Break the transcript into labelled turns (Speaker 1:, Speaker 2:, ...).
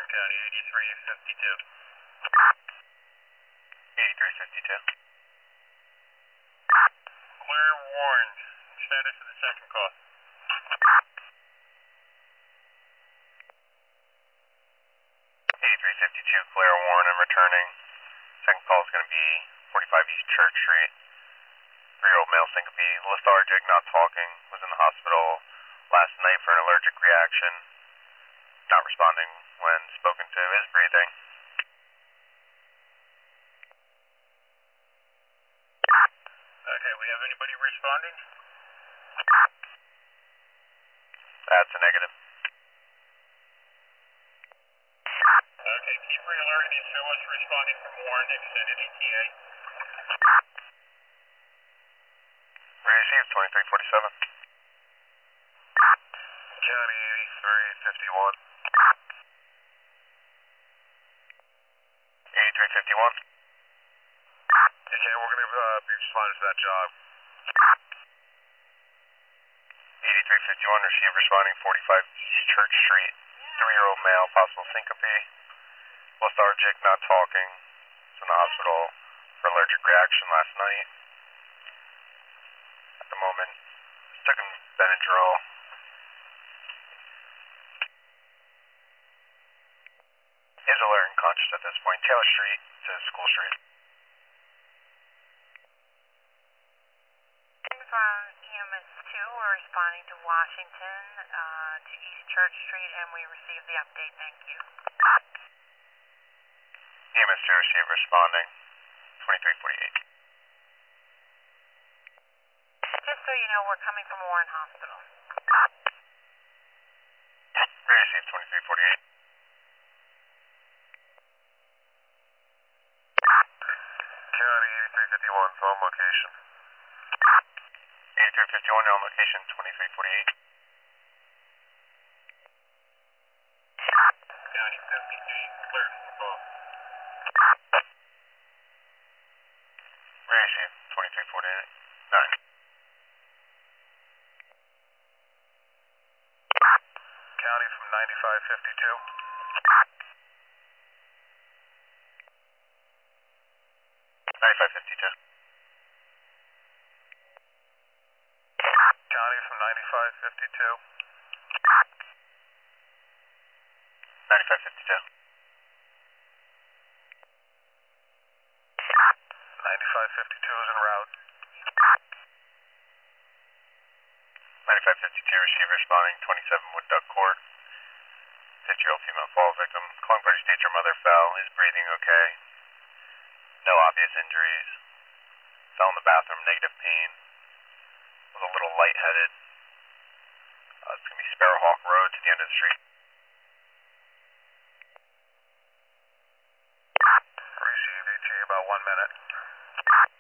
Speaker 1: County, 8352.
Speaker 2: 8352.
Speaker 1: Clear Warren. Status of the second call.
Speaker 2: 8352, Clear Warren, I'm returning. Second call is going to be 45 East Church Street. 3-year-old male syncope, lethargic, not talking, was in the hospital last night for an allergic reaction. Not responding when spoken to, is breathing.
Speaker 1: Okay, we have anybody responding?
Speaker 2: That's a negative.
Speaker 1: Okay, keep re-alerting and show us responding from Warren, extended ETA.
Speaker 2: Received 2347.
Speaker 1: County 8351.
Speaker 2: 8351.
Speaker 1: Okay, we're going to be responding to that job.
Speaker 2: 8351, received responding 45 East Church Street. 3-year-old male, possible syncope, lethargic, not talking, was in the hospital for allergic reaction last night. At the moment, took him Benadryl. He is alert and conscious at this point. Taylor Street to School Street.
Speaker 3: From EMS2, we're responding to Washington, to East Church Street, and we received the update. Thank you.
Speaker 2: EMS 2 received responding 2348.
Speaker 3: Just so you know, we're coming from Warren Hospital.
Speaker 2: Received 2348.
Speaker 1: County 8351, phone location.
Speaker 2: 8351, you're on location 2348.
Speaker 1: County 53, clear for call.
Speaker 2: Received 2348. 9.
Speaker 1: County from 9552.
Speaker 2: 9552.
Speaker 1: County from 9552.
Speaker 2: 9552.
Speaker 1: 9552 is en route.
Speaker 2: 9552, received responding 27 Wood Duck Court. 50-year-old female fall victim. Calling party states her mother fell, is breathing okay. No obvious injuries. Fell in the bathroom, negative pain. Was a little lightheaded. It's going to be Sparrowhawk Road to the end of the street.
Speaker 1: Receive ETA about 1 minute.